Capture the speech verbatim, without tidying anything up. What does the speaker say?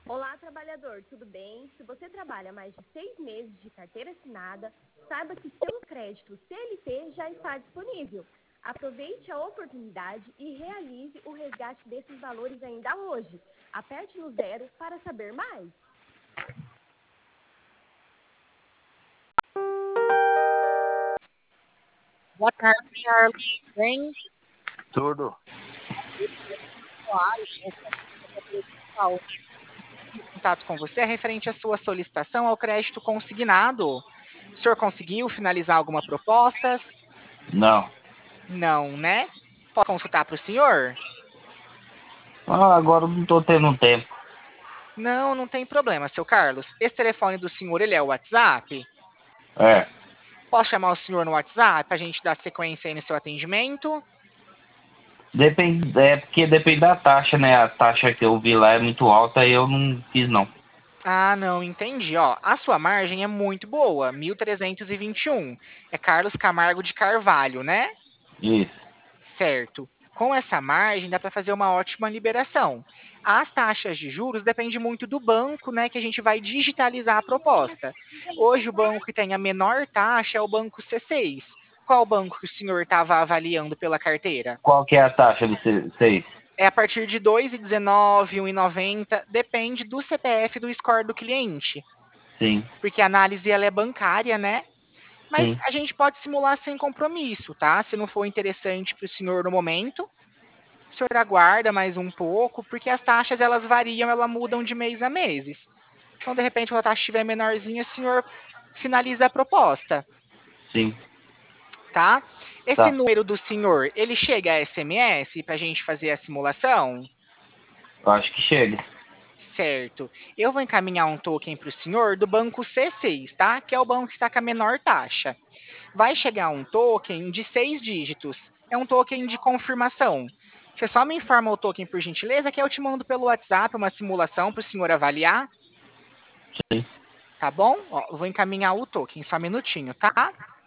Olá, trabalhador, tudo bem? Se você trabalha mais de seis meses de carteira assinada, saiba que seu crédito C L T já está disponível. Aproveite a oportunidade e realize o resgate desses valores ainda hoje. Aperte no zero para saber mais. Boa tarde, Arlen. Bem, Tudo. pessoal, em contato com você é referente à sua solicitação ao crédito consignado. O senhor conseguiu finalizar alguma proposta? Não. Não, né? Posso consultar para o senhor? Ah, agora eu não tô tendo tempo. Não, não tem problema, seu Carlos. Esse telefone do senhor, ele é o WhatsApp? É. Posso chamar o senhor no WhatsApp para a gente dar sequência aí no seu atendimento? Depende, é porque depende da taxa, né? A taxa que eu vi lá é muito alta e eu não quis não. Ah, não, entendi. Ó, a sua margem é muito boa, mil trezentos e vinte e um. É Carlos Camargo de Carvalho, né? Isso. Certo. Com essa margem, dá para fazer uma ótima liberação. As taxas de juros dependem muito do banco, né, que a gente vai digitalizar a proposta. Hoje, o banco que tem a menor taxa é o banco C seis. Qual banco que o senhor estava avaliando pela carteira? Qual que é a taxa do C seis? É a partir de dois vírgula dezenove, um vírgula noventa, depende do C P F e do score do cliente. Sim. Porque a análise ela é bancária, né? Mas Sim. a gente pode simular sem compromisso, tá? Se não for interessante para o senhor no momento, o senhor aguarda mais um pouco, porque as taxas elas variam, elas mudam de mês a meses. Então, de repente, quando a taxa estiver menorzinha, o senhor finaliza a proposta, Sim. tá? Esse Tá. número do senhor, ele chega a S M S para a gente fazer a simulação? Eu acho que chega. Certo. Eu vou encaminhar um token para o senhor do banco C seis, tá? Que é o banco que está com a menor taxa. Vai chegar um token de seis dígitos. É um token de confirmação. Você só me informa o token por gentileza, que eu te mando pelo WhatsApp uma simulação para o senhor avaliar, Sim. tá bom? Ó, eu vou encaminhar o token, só um minutinho, tá?